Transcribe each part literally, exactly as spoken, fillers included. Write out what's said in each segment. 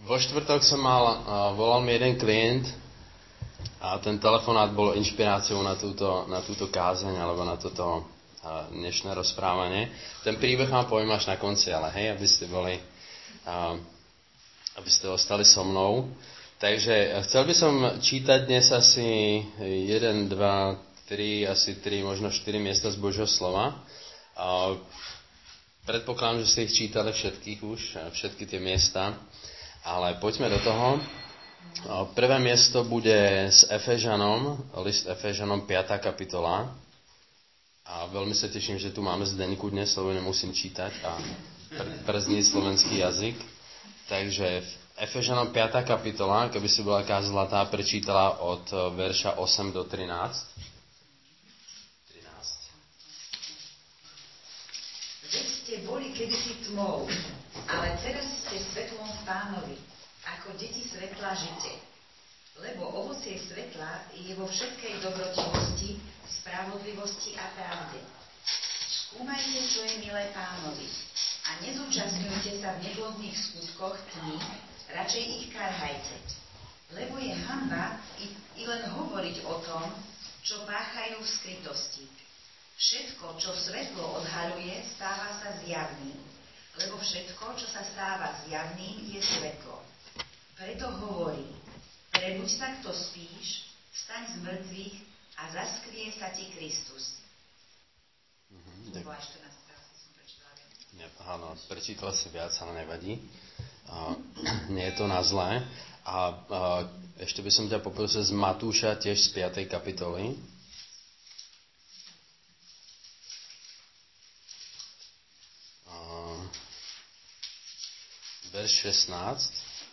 Vo štvrtok som mal, uh, volal mi jeden klient a ten telefonát bol inšpiráciou na túto, na túto kázeň alebo na toto uh, dnešné rozprávanie. Ten príbeh vám poviem až na konci, ale hej, aby ste boli, uh, aby ste ostali so mnou. Takže chcel by som čítať dnes asi jeden, dva, tri, asi tri, možno štyri miesta z Božieho slova. Uh, predpokladám, že ste ich čítali všetkých už, všetky tie miesta. Ale poďme do toho. Prvé miesto bude s Efežanom, list Efežanom piata kapitola. A veľmi sa teším, že tu máme Zdeňku dnes, lebo nemusím čítať a przniť slovenský jazyk. Takže Efežanom piata kapitola, keby si bola taká zlatá, prečítala od verša osem do trinásť. trinásť. Veď ste boli kedysi tmou, ale teraz ste svetlom v Pánovi, ako deti svetla žite. Lebo ovocie svetla je vo všetkej dobrotivosti, spravodlivosti a pravde. Skúmajte, čo je milé Pánovi a nezúčastňujte sa v neplodných skutkoch tmy, radšej ich karhajte. Lebo je hanba i, i len hovoriť o tom, čo páchajú v skrytosti. Všetko, čo svetlo odhaľuje, stáva sa zjavným. Lebo všetko, čo sa stáva zjavným, je svetlo. Preto hovorí, prebuď sa, kto spíš, vstaň z mŕtvych a zaskrie sa ti Kristus. Mm-hmm, to bola štrnásť, som prečítala. Ja, áno, prečítala si viac, ale nevadí. Uh, nie je to na zlé. A uh, ešte by som ťa poprosil z Matúša, tiež z piatej kapitoly. Verš šestnásť.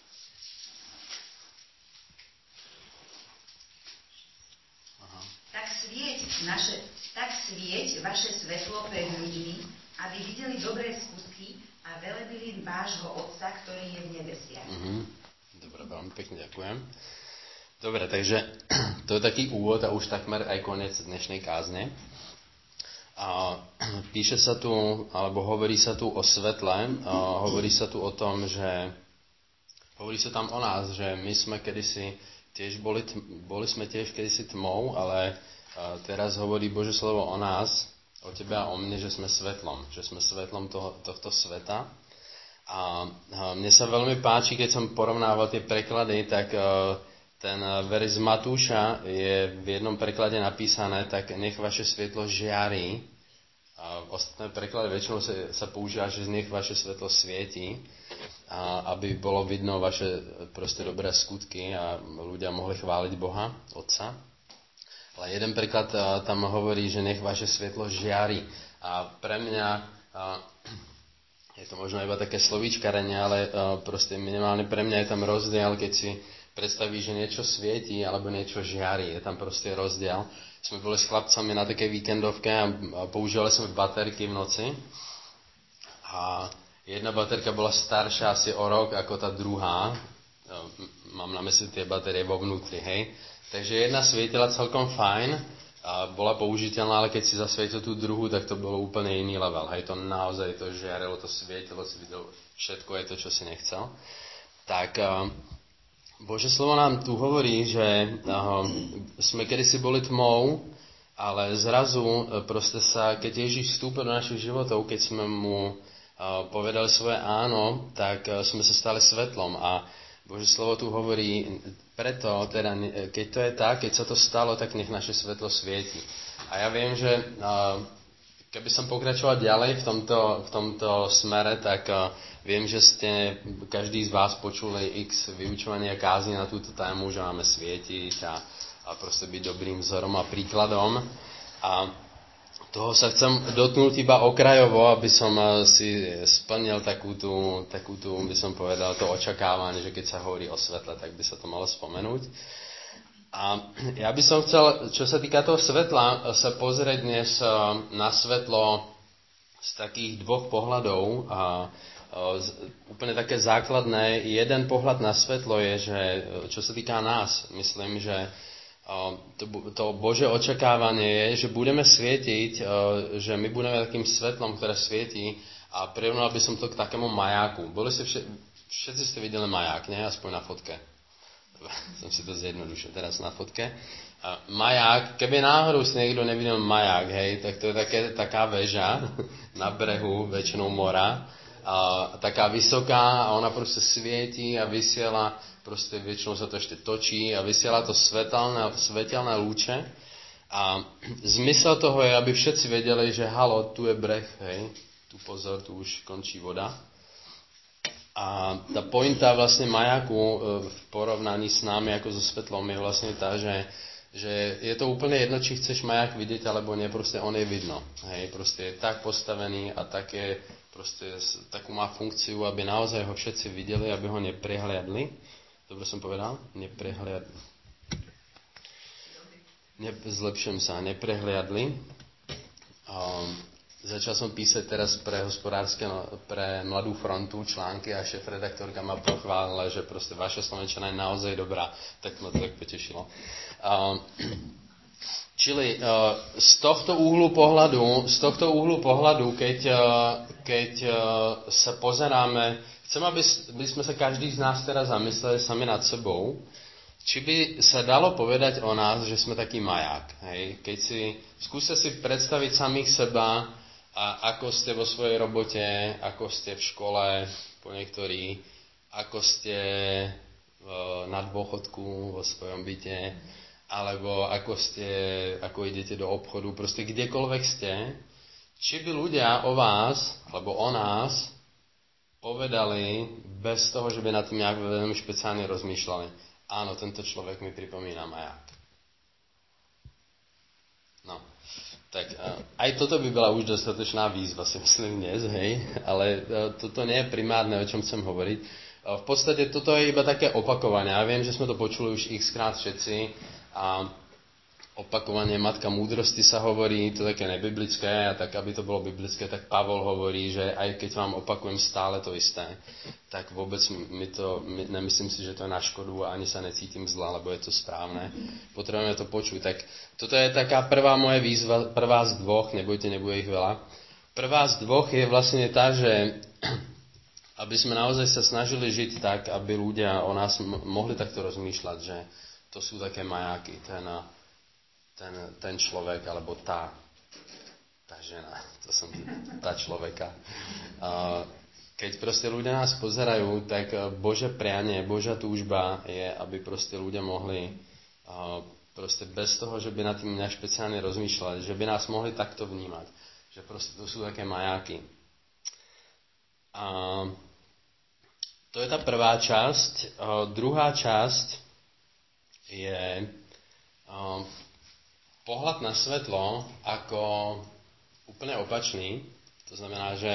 Aha. Tak svieť, naše, tak svieť vaše svetlo pred ľuďmi, aby videli dobré skutky a velebili vášho Otca, ktorý je v nebesiach. Mhm. Dobre, veľmi pekne ďakujem. Dobre, takže to je taký úvod a už takmer aj koniec dnešnej kázne. A píše sa tu, alebo hovorí sa tu o svetle, a hovorí sa tu o tom, že hovorí sa tam o nás, že my sme kedysi tiež boli, boli sme tiež kedysi tmou, ale teraz hovorí Božie slovo o nás, o tebe a o mne, že sme svetlom, že sme svetlom toho, tohto sveta. A mne sa veľmi páči, keď som porovnával tie preklady, tak ten verš z Matúša je v jednom preklade napísané, tak nech vaše svetlo žiari. A v ostatné preklade väčšinou sa, sa používa, že nech vaše svetlo svieti, a aby bolo vidno vaše proste dobré skutky a ľudia mohli chváliť Boha, Otca. Ale jeden preklad tam hovorí, že nech vaše svetlo žiari. A pre mňa, a, je to možno iba také slovíčkarenie, ale a, proste minimálne pre mňa je tam rozdiel, keď si predstaví, že niečo svieti alebo niečo žiari. Je tam proste rozdiel. Sme boli s chlapcami na takej víkendovke a používali sme baterky v noci. A jedna baterka bola staršia asi o rok ako tá druhá. Mám na mysli tie batérie vo vnútri, hej. Takže jedna svietila celkom fajn a bola použiteľná, ale keď si zasvietil tú druhú, tak to bolo úplne iný level. Hej, to naozaj to žiarilo, to svietilo, si videl všetko, aj to, čo si nechcel. Tak Božie slovo nám tu hovorí, že uh, sme kedysi boli tmou, ale zrazu uh, proste sa, keď Ježiš vstúpil do našich životov, keď sme mu uh, povedali svoje áno, tak uh, sme sa stali svetlom. A Božie slovo tu hovorí, preto, teda, keď to je tak, keď sa to stalo, tak nech naše svetlo svieti. A ja viem, že uh, keby som pokračoval ďalej v tomto, v tomto smere, tak uh, viem, že ste, každý z vás počuli x vyučovania kázni na túto tému, že máme svietiť a, a proste byť dobrým vzorom a príkladom. A toho sa chcem dotknúť iba okrajovo, aby som si splnil takú tú, takú tú, by som povedal, to očakávanie, že keď sa hovorí o svetle, tak by sa to malo spomenúť. A ja by som chcel, čo sa týka toho svetla, sa pozrieť dnes na svetlo z takých dvoch pohľadov. A úplne také základné. Jeden pohľad na svetlo je, že čo sa týka nás, myslím, že to, to Božie očakávanie je, že budeme svietiť, že my budeme takým svetlom, ktoré svietí, a prirovnal by som to k takému majáku. Boli ste vše, všetci ste videli maják, ne? Aspoň na fotke. Som si to zjednodušil teraz na fotke. A maják, keby náhodou si niekto nevidel maják, hej, tak to je také, taká väža na brehu, väčšinou mora, a taká vysoká a ona proste svieti a vysiela, proste väčšinou sa to ešte točí a vysiela to svetelné, svetelné lúče. A zmysel toho je, aby všetci vedeli, že halo, tu je breh, hej, tu pozor, tu už končí voda. A tá pointa vlastne majaku v porovnaní s nami ako so svetlom je vlastne tá, že, že je to úplne jedno, či chceš majak vidieť, alebo nie, proste on je vidno. Hej, proste je tak postavený a také, proste takú má funkciu, aby naozaj ho všetci videli, aby ho neprehliadli. Dobre som povedal? Neprehliadli. Ne, zlepšujem sa, neprehliadli. Um, Začal som písať teraz pre hospodárske, pre Mladú frontu články a šéfredaktorka ma pochválila, že proste vaša slovenčina je naozaj dobrá. Tak ma to tak potešilo. Uh, čili uh, z tohto úhlu pohľadu, z tohto úhlu pohľadu, keď, uh, keď uh, sa pozeráme, chcem, aby, aby sme sa každý z nás teraz zamysleli sami nad sebou, či by sa dalo povedať o nás, že sme taký maják. Hej? Keď si, skúste si predstaviť samých seba, a ako ste vo svojej robote, ako ste v škole, po niektorí, ako ste v, na dôchodku vo svojom byte, alebo ako ste, ako idete do obchodu, proste kdekoľvek ste, či by ľudia o vás, alebo o nás, povedali bez toho, že by na tým nejak veľmi špeciálne rozmýšľali. Áno, tento človek mi pripomína maják. No. Tak aj toto by bola už dostatočná výzva, si myslím dnes, hej, ale toto nie je primárne, o čom chcem hovoriť. V podstate toto je iba také opakovanie. Ja viem, že sme to počuli už x-krát všetci a opakovanie matka múdrosti sa hovorí, to také nebiblické a tak, aby to bolo biblické, tak Pavol hovorí, že aj keď vám opakujem stále to isté, tak vôbec mi to, my, nemyslím si, že to je na škodu a ani sa necítim zla, lebo je to správne. Potrebujeme to počuť. Tak toto je taká prvá moja výzva, prvá z dvoch, nebojte, nebude ich veľa. Prvá z dvoch je vlastne tá, že aby sme naozaj sa snažili žiť tak, aby ľudia o nás mohli takto rozmýšľať, že to sú také majáky, ten, ten, ten človek, alebo tá, tá žena, to som tá človeka. Keď proste ľudia nás pozerajú, tak Božie prianie, Božia túžba je, aby proste ľudia mohli proste bez toho, že by nad tým nejak špeciálne rozmýšľali, že by nás mohli takto vnímať. Že proste to sú také majáky. A to je tá prvá časť. Druhá časť je pohľad na svetlo ako úplne opačný. To znamená, že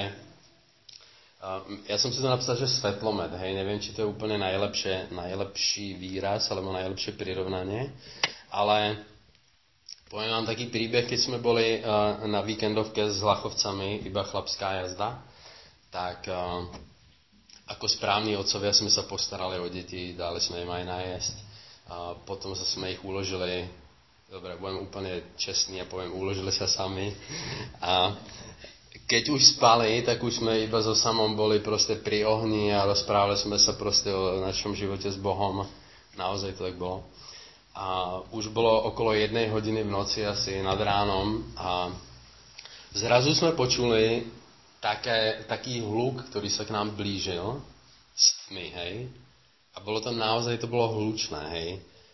ja som si to napísal, že svetlomet, hej, neviem, či to je úplne najlepšie, najlepší výraz, alebo najlepšie prirovnanie, ale poviem vám taký príbeh, keď sme boli uh, na víkendovke s Hlachovcami, iba chlapská jazda, tak uh, ako správni otcovia sme sa postarali o deti, dali sme im aj najesť, uh, potom sa sme ich uložili, dobre, budem úplne čestný a poviem, uložili sa sami a keď už spali, tak už sme iba so Samom boli proste pri ohni a rozprávali sme sa proste o našom živote s Bohom. Naozaj to tak bolo. A už bolo okolo jednej hodiny v noci asi nad ránom a zrazu sme počuli také, taký hluk, ktorý sa k nám blížil s tmy, hej. A bolo to naozaj, to bolo hlučné, hej.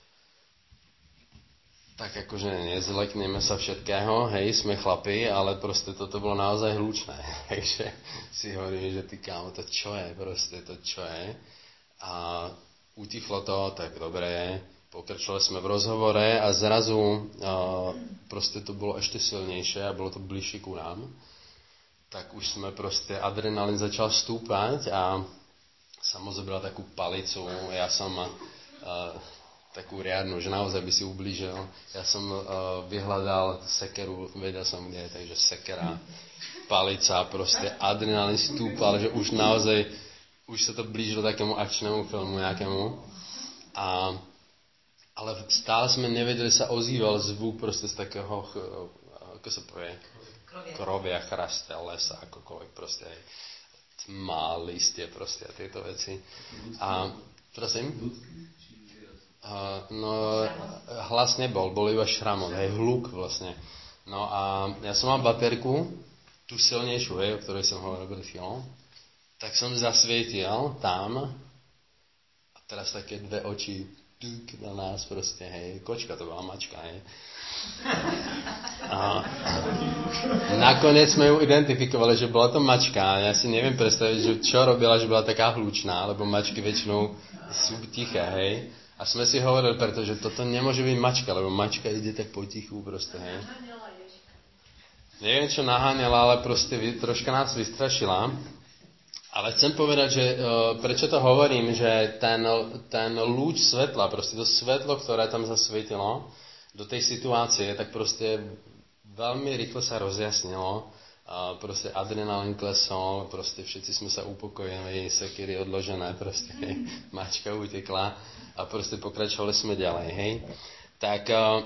Tak akože nezlekneme sa všetkého, hej, sme chlapi, ale proste toto bolo naozaj hlučné. Takže si hovorím, že ty kámo, to čo je, proste to čo je. A utichlo to, tak dobre, pokračovali sme v rozhovore a zrazu uh, proste to bolo ešte silnejšie a bolo to bližšie ku nám. Tak už sme proste, adrenalín začal stúpať a Samo zobral takú palicu, ja som... Uh, takú riadnu, že naozaj by si ublížil. Ja som uh, vyhľadal sekeru, vedel som kde je, takže sekera, palica, proste adrenalín stúpal, že už naozaj, už sa to blížilo takému akčnému filmu nejakému. A, ale stále sme nevedeli, sa ozýval zvuk proste z takého, ako sa povie, krovia, chrasta, lesa, akokoľvek proste. tma, listie proste a tieto veci. A prosím? Uh, no, hlas nebol, bol iba šramot, hej, hluk vlastne. No a ja som mal baterku, tú silnejšiu, hej, o ktorej som hovoril pred chvíľou, tak som zasvietil tam a teraz také dve oči tuk na nás proste, hej, kočka to bola, mačka, hej. A nakoniec sme ju identifikovali, že bola to mačka. Ja si neviem predstaviť, že čo robila, že bola taká hlučná, lebo mačky väčšinou sú tiché, hej. A sme si hovorili, pretože toto nemôže byť mačka, lebo mačka ide tak potichu proste, hej. Neviem, čo naháňala, ale proste troška nás vystrašila. Ale chcem povedať, že uh, prečo to hovorím, že ten, ten lúč svetla, proste to svetlo, ktoré tam zasvietilo do tej situácie, tak proste veľmi rýchlo sa rozjasnilo. Uh, proste adrenalín klesol, proste všetci sme sa upokojili, sekery odložené, proste hej, mačka utekla a proste pokračovali sme ďalej, hej. Tak uh,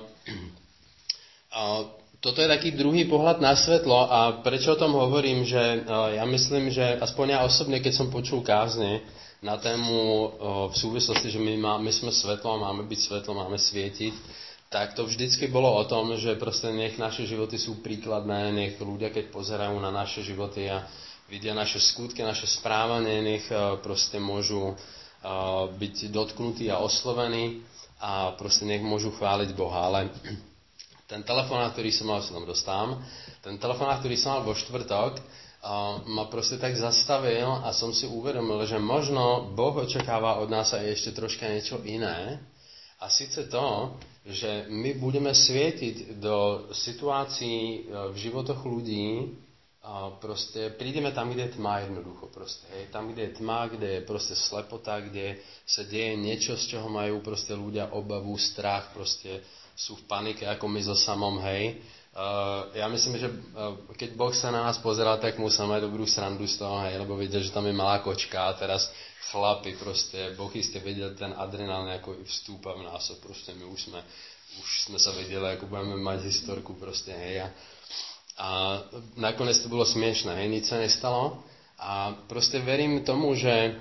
uh, toto je taký druhý pohľad na svetlo a prečo o tom hovorím, že uh, ja myslím, že aspoň ja osobne, keď som počul kázne na tému uh, v súvislosti, že my, má, my sme svetlo, máme byť svetlo, máme svietiť, tak to vždycky bolo o tom, že proste nech naše životy sú príkladné, nech ľudia, keď pozerajú na naše životy a vidia naše skutky, naše správanie, nech uh, proste môžu uh, byť dotknutí a oslovení a proste nech môžu chváliť Boha, ale ten telefonát, ktorý som mal, sa tam dostám, ten telefonát, ktorý som mal vo štvrtok, uh, ma proste tak zastavil a som si uvedomil, že možno Boh očakáva od nás aj ešte troška niečo iné. A síce to, že my budeme svietiť do situácií uh, v životoch ľudí, uh, proste prídeme tam, kde je tma jednoducho. Proste, hej. Tam, kde je tma, kde je proste slepota, kde sa deje niečo, z čoho majú proste ľudia obavu, strach, proste sú v panike, ako my so samom, hej. Uh, ja myslím, že uh, keď Boh sa na nás pozeral, tak musel mať dobrú srandu z toho, hej, lebo videl, že tam je malá kočka a teraz chlapi proste, Boh iste vedel, ten adrenálne ako vstúpa v nás, proste my už sme, už sme sa vedeli, ako budeme mať historku, proste, hej. A, a nakoniec to bolo smiešné, hej, nič sa nestalo a proste verím tomu, že,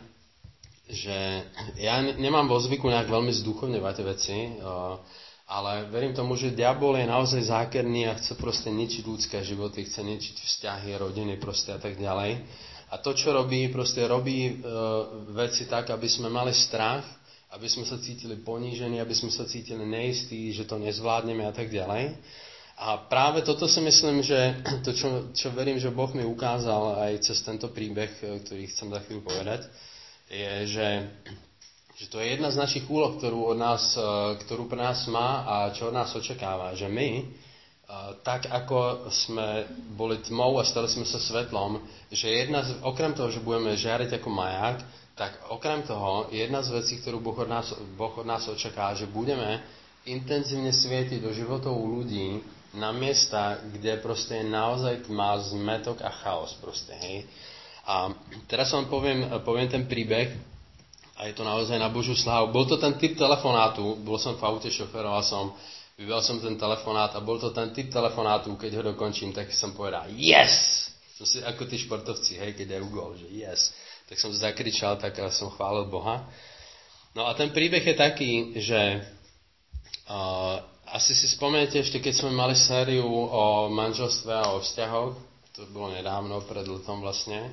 že ja nemám vo zvyku nejak veľmi zduchovňovať veci, uh, ale verím tomu, že diabol je naozaj zákerný a chce proste ničiť ľudské životy, chce ničiť vzťahy, rodiny proste a tak ďalej. A to, čo robí, proste robí e, veci tak, aby sme mali strach, aby sme sa cítili ponížení, aby sme sa cítili neistí, že to nezvládneme a tak ďalej. A práve toto si myslím, že to, čo, čo verím, že Boh mi ukázal aj cez tento príbeh, ktorý chcem za chvíľu povedať, je, že že to je jedna z našich úloh, ktorú, od nás, ktorú pre nás má a čo od nás očakáva. Že my, tak ako sme boli tmou a stali sme sa svetlom, že jedna z, okrem toho, že budeme žiariť ako maják, tak okrem toho, jedna z vecí, ktorú Boh od nás, boh od nás očakáva, že budeme intenzívne svietiť do životov ľudí na miesta, kde proste je naozaj tma, zmetok a chaos. Proste, hej. A teraz vám poviem, poviem ten príbeh, a je to naozaj na Božiu slávu. Bol to ten typ telefonátu, bol som v aute, šoferoval som, vybral som ten telefonát a bol to ten typ telefonátu, keď ho dokončím, tak som povedal yes! Som si, ako tí športovci, hej, keď dajú gól, že yes. Tak som zakričal, tak som chválil Boha. No a ten príbeh je taký, že uh, asi si spomeniete ešte, keď sme mali sériu o manželstve a o vzťahoch, to bolo nedávno, pred letom vlastne,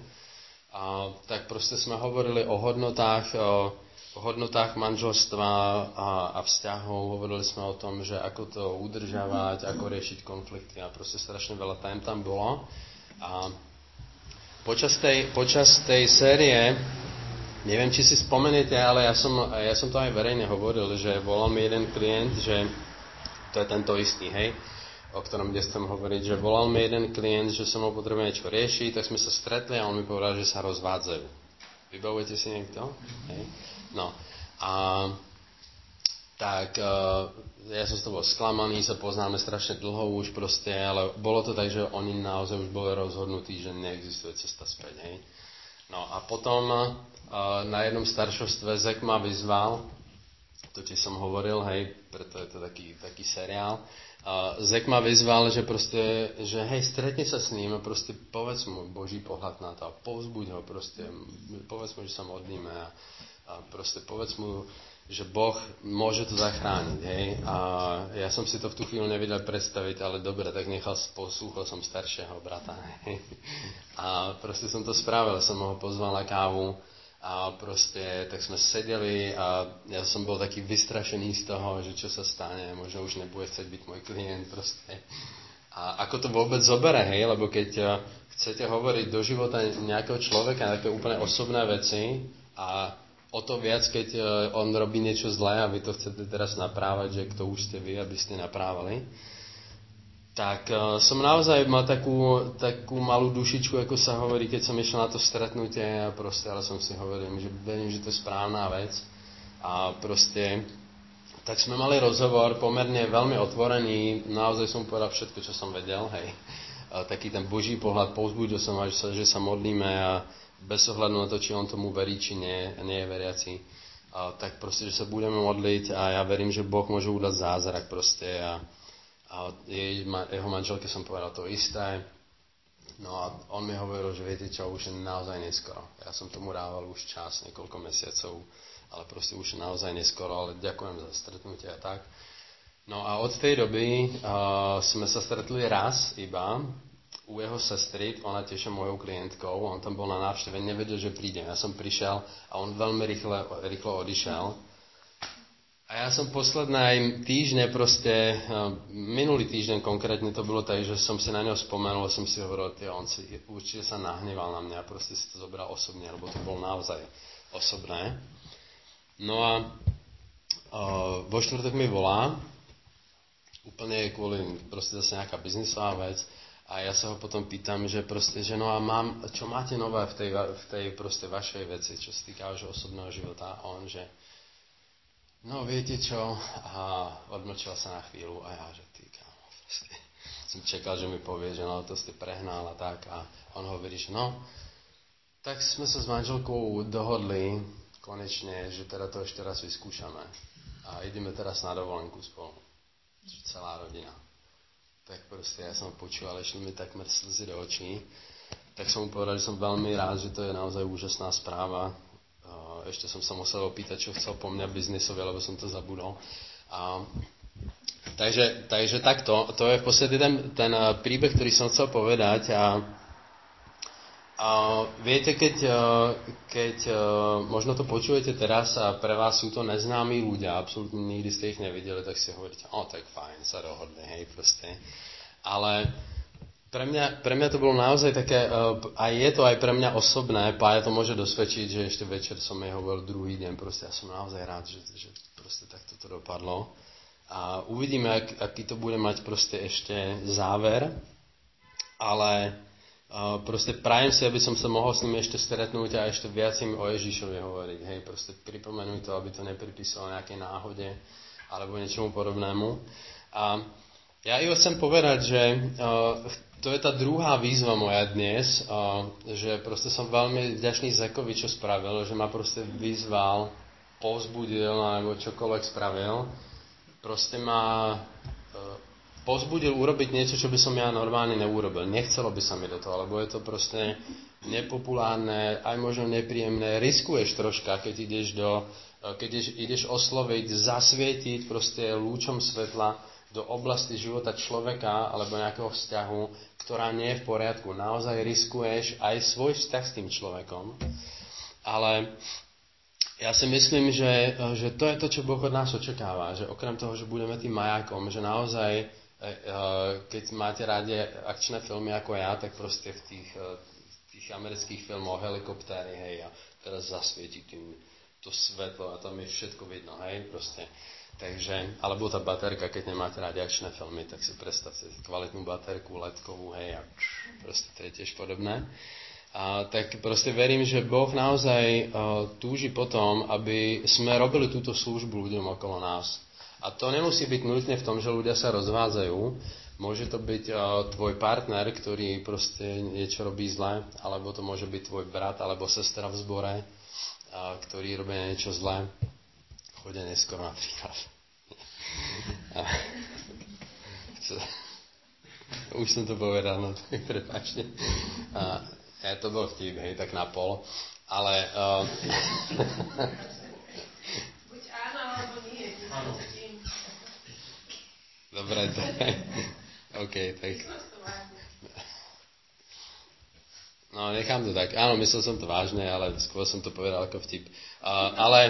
a tak proste sme hovorili o hodnotách, o, o hodnotách manželstva a, a vzťahov. Hovorili sme o tom, že ako to udržavať, ako riešiť konflikty a proste strašne veľa tém tam bolo. A počas tej, počas tej série, neviem, či si spomeniete, ale ja som, ja som to aj verejne hovoril, že volal mi jeden klient, že to je tento istý, hej, o ktorom kde chcem hovoriť, že volal mi jeden klient, že som ho potrebujem niečo riešiť, tak sme sa stretli a on mi povedal, že sa rozvádzajú. Vybavujete si niekto? Hej. No. A tak uh, ja som z toho bol sklamaný, sa poznáme strašne dlho už proste, ale bolo to tak, že oni naozaj už boli rozhodnutí, že neexistuje cesta späť. Hej. No a potom uh, na jednom staršovstve Zek ma vyzval, to, čo som hovoril, hej, preto je to taký, taký seriál. Uh, Zek ma vyzval, že proste, že hej, stretni sa s ním a proste povedz mu Boží pohľad na to a povzbuď ho proste, povedz mu, že sa modlíme a, a proste povedz mu, že Boh môže to zachrániť, hej. A ja som si to v tú chvíľu nevedel predstaviť, ale dobre, tak nechal, poslúchol som staršieho brata, hej. A proste som to spravil, som ho pozval na kávu a proste tak sme sedeli a ja som bol taký vystrašený z toho, že čo sa stane, možno už nebude chcieť byť môj klient proste. A ako to vôbec zobere, hej, lebo keď chcete hovoriť do života nejakého človeka, také úplne osobné veci a o to viac, keď on robí niečo zlé a vy to chcete teraz naprávať, že kto už ste vy, aby ste naprávali, tak uh, som naozaj mal takú, takú malú dušičku, ako sa hovorí, keď som išiel na to stretnutie a proste, ale som si hovoril, že verím, že to je správna vec. A proste, tak sme mali rozhovor pomerne veľmi otvorený, naozaj som povedal všetko, čo som vedel, hej. A taký ten Boží pohľad, povzbudil som ho, že sa modlíme a bez ohľadu na to, či on tomu verí, či nie, nie je veriaci, a tak proste, že sa budeme modliť a ja verím, že Boh môže udať zázrak proste a, a jej, jeho manželke som povedal to isté. No a on mi hovoril, že viete čo, už je naozaj neskoro. Ja som tomu dával už čas, niekoľko mesiacov, ale proste už je naozaj neskoro, ale ďakujem za stretnutie a tak. No a od tej doby uh, sme sa stretli raz iba u jeho sestry, ona tiež je mojou klientkou, on tam bol na návšteve, nevedel, že príde. Ja som prišiel a on veľmi rýchle, rýchlo odišiel. A ja som posledné týždne proste, minulý týždeň konkrétne to bolo tak, že som si na neho spomenul a som si hovoril, že on si určite sa nahneval na mňa, proste si to zobral osobne, lebo to bolo naozaj osobné. No a uh, vo štvrtok mi volá, úplne kvôli proste zase nejaká biznisová vec. A ja sa ho potom pýtam, že proste, že no a mám, čo máte nové v tej, v tej proste vašej veci, čo sa týka vašho osobného života? A on, že no viete čo? A odmlčal sa na chvíľu a ja, že ty kámo, proste. Som čakal, že mi povie, že no to ste prehnal a tak. A on hovorí, že no, tak sme sa s manželkou dohodli konečne, že teda to ešte raz vyskúšame. A ideme teraz na dovolenku spolu. Celá rodina. Tak proste ja som počúval, išli mi takmer slzy do očí. Tak som mu povedal, že som veľmi rád, že to je naozaj úžasná správa. Ešte som sa musel opýtať, čo chcel po mňa biznisovie, lebo som to zabudol. A, takže, takže takto, to je v podstate ten, ten príbeh, ktorý som chcel povedať. A, a viete, keď, keď možno to počujete teraz a pre vás sú to neznámi ľudia, absolútne nikdy ste ich nevideli, tak si hovoríte, o, tak fajn, sa dohodli, hej, proste. Ale pre mňa, pre mňa to bolo naozaj také, aj je to aj pre mňa osobné, Pája to môže dosvedčiť, že ešte večer som jej hovoril druhý deň, proste ja som naozaj rád, že, že proste takto to dopadlo. A uvidíme, ak, aký to bude mať proste ešte záver, ale Uh, proste prajem si, aby som sa mohol s nimi ešte stretnúť a ešte viac im o Ježišovi hovoriť. Hej, proste pripomenúť to, aby to nepripísalo nejakej náhode alebo niečomu podobnému. A ja iba chcem povedať, že uh, to je tá druhá výzva moja dnes, uh, že proste som veľmi vďačný Zekovi, čo spravil, že ma proste vyzval, povzbudil alebo čokoľvek spravil. Proste ma uh, pozbudil urobiť niečo, čo by som ja normálne neurobil. Nechcelo by sa mi do toho, lebo je to proste nepopulárne, aj možno nepríjemné. Riskuješ troška, keď ideš, do, keď ideš, ideš osloviť, zasvietiť proste lúčom svetla do oblasti života človeka alebo nejakého vzťahu, ktorá nie je v poriadku. Naozaj riskuješ aj svoj vzťah s tým človekom. Ale ja si myslím, že, že to je to, čo Boh od nás očakáva. Že okrem toho, že budeme tým majákom, že naozaj keď máte rádi akčné filmy ako ja, tak proste v tých, v tých amerických filmoch helikoptéry, hej, a teraz zasvieti tým to svetlo a tam je všetko vidno, hej, proste. Takže, alebo tá baterka, keď nemáte rádi akčné filmy, tak si predstavte kvalitnú baterku, ledkovú, hej, a proste to je tiež podobné. A tak proste verím, že Boh naozaj uh, túži potom, aby sme robili túto službu ľuďom okolo nás. A to nemusí byť nutne v tom, že ľudia sa rozvádzajú. Môže to byť uh, tvoj partner, ktorý proste niečo robí zle, alebo to môže byť tvoj brat alebo sestra v zbore, uh, ktorý robí niečo zlé. chode neskoro napríklad. A, už som to povedal, no tak prepáčte. A ja to bol vtip, hej, tak na pol. Ale... Uh, Buď áno, alebo nie. Áno. Dobre, to je... OK, tak... No, nechám to tak. Áno, myslel som to vážne, ale skôr som to povedal ako vtip. Uh, ale...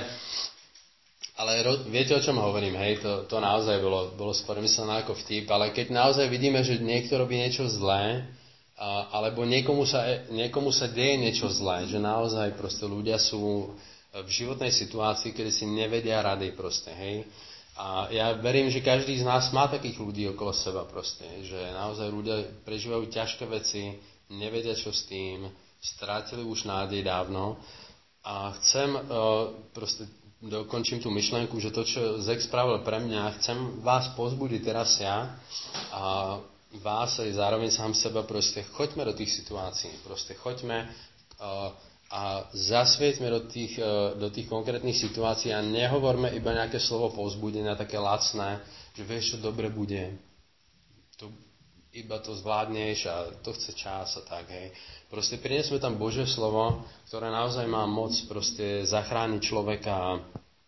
Ale ro, viete, o čom hovorím, hej? To, to naozaj bolo, bolo skôr myslené ako vtip, ale keď naozaj vidíme, že niekto robí niečo zlé, a, alebo niekomu sa, niekomu sa deje niečo zlé, že naozaj proste ľudia sú v životnej situácii, kedy si nevedia rady proste, hej? A ja verím, že každý z nás má takých ľudí okolo seba proste, že naozaj ľudia prežívajú ťažké veci, nevedia čo s tým, strátili už nádej dávno a chcem uh, proste dokončím tú myšlenku, že to, čo Zek spravil pre mňa, chcem vás pozbudiť teraz ja a vás aj zároveň sám seba proste choďme do tých situácií, proste choďme uh, a zasvieťme do tých, uh, do tých konkrétnych situácií a nehovorme iba nejaké slovo povzbudenia, také lacné, že vieš, čo dobre bude, to, iba to zvládneš a to chce čas a tak, hej. Proste priniesme tam Božie slovo, ktoré naozaj má moc proste zachrániť človeka.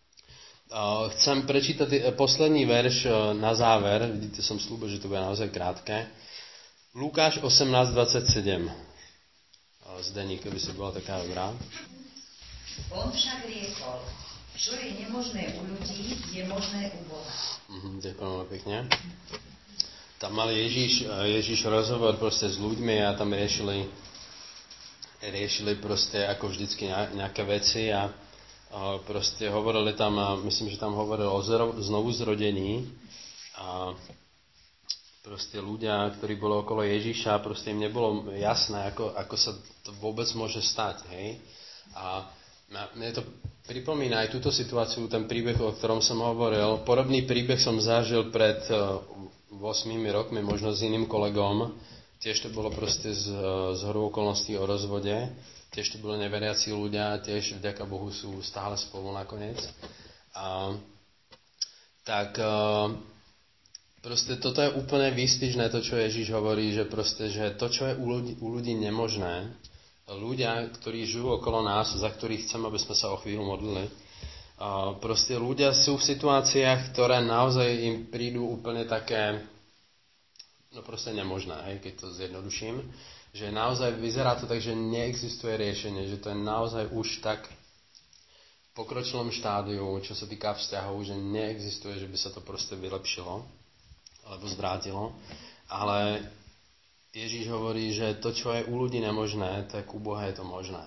Chcem prečítať posledný verš na záver. Vidíte, som slúbil, že to bude naozaj krátke. Lukáš osemnásť dvadsaťsedem. Zdeník, keby si bola taká dobrá. On však riekol, čo je nemožné u ľudí, je možné u Boha. Mhm, ďakujem pekne. Tam mal Ježiš, Ježiš rozhovor proste s ľuďmi a tam riešili riešili proste ako vždycky nejaké veci a proste hovorili tam, myslím, že tam hovoril o znovu zrodení a proste ľudia, ktorí boli okolo Ježiša, proste im nebolo jasné, ako, ako sa to vôbec môže stať, hej. A mne to pripomína aj túto situáciu, ten príbeh, o ktorom som hovoril. Podobný príbeh som zažil pred ôsmimi rokmi, možno s iným kolegom. Tiež to bolo proste z, z horou okolností o rozvode. Tiež to boli neveriaci ľudia, tiež vďaka Bohu sú stále spolu nakoniec. A, tak proste toto je úplne výstižné, to, čo Ježiš hovorí, že proste, že to, čo je u ľudí, u ľudí nemožné, ľudia, ktorí žijú okolo nás, za ktorých chcem, aby sme sa o chvíľu modlili, a proste ľudia sú v situáciách, ktoré naozaj im prídu úplne také... No proste nemožné, hej, keď to zjednoduším, že naozaj vyzerá to tak, že neexistuje riešenie, že to je naozaj už tak v pokročilom štádiu, čo sa týka vzťahov, že neexistuje, že by sa to proste vylepšilo alebo zvrátilo, ale Ježiš hovorí, že to, čo je u ľudí nemožné, tak u Boha je to možné.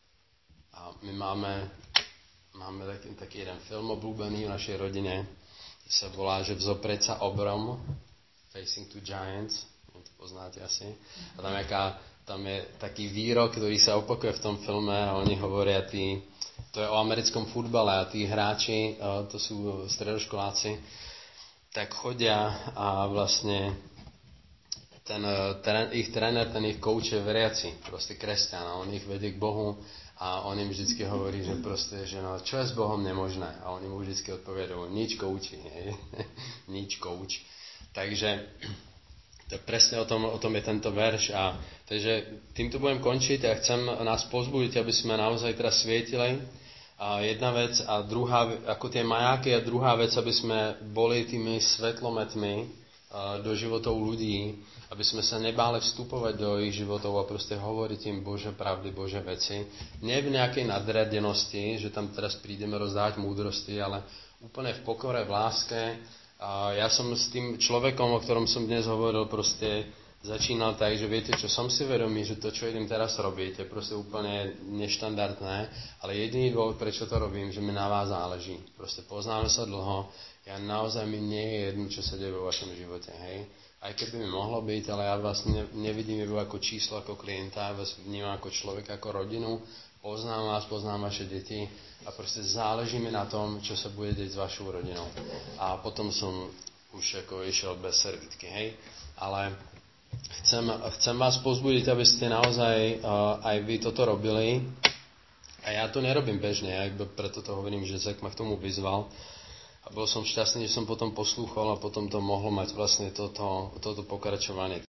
A my máme, máme taký, taký jeden film obľúbený v našej rodine, sa volá, že Vzopreť sa obrom, Facing two Giants, to poznáte asi. A tam, jaká, tam je taký výrok, ktorý sa opakuje v tom filme a oni hovoria, tí, to je o americkom futbale a tí hráči, to sú stredoškoláci, tak chodia a vlastne ten, ten ich tréner, ten ich coach je veriaci, proste kresťan a on ich vedie k Bohu a on im vždycky hovorí, že proste, že no, čo je s Bohom nemožné? A oni mu vždycky odpovedajú, nič coach, nič coach. Takže to presne o tom, o tom je tento verš. A, takže týmto budem končiť a chcem nás pozbudiť, aby sme naozaj teraz svietili. A jedna vec a druhá, ako tie majáky a druhá vec, aby sme boli tými svetlometmi do životov ľudí, aby sme sa nebáli vstupovať do ich životov a proste hovoriť im Bože pravdy, Bože veci. Nie v nejakej nadriadenosti, že tam teraz prídeme rozdávať múdrosti, ale úplne v pokore, v láske. A ja som s tým človekom, o ktorom som dnes hovoril, proste začínal tak, že viete čo, som si vedomý, že to, čo idem teraz robiť, je proste úplne neštandardné, ale jediný dôvod, prečo to robím, že mi na vás záleží. Proste poznáme sa dlho, ja naozaj mi nie je jedno, čo sa deje vo vašom živote, hej. Aj keby mi mohlo byť, ale ja vás ne, nevidím iba ako číslo, ako klienta, ja vás vnímam ako človeka, ako rodinu, poznám vás, poznám vaše deti a proste záleží mi na tom, čo sa bude deť s vašou rodinou. A potom som už ako išiel bez servitky, hej. Ale chcem, chcem vás pozbudiť, aby ste naozaj uh, aj vy toto robili. A ja to nerobím bežne, ja iba preto to hovorím, že Zek ma k tomu vyzval. A bol som šťastný, že som potom poslúchol a potom to mohlo mať vlastne toto, toto pokračovanie.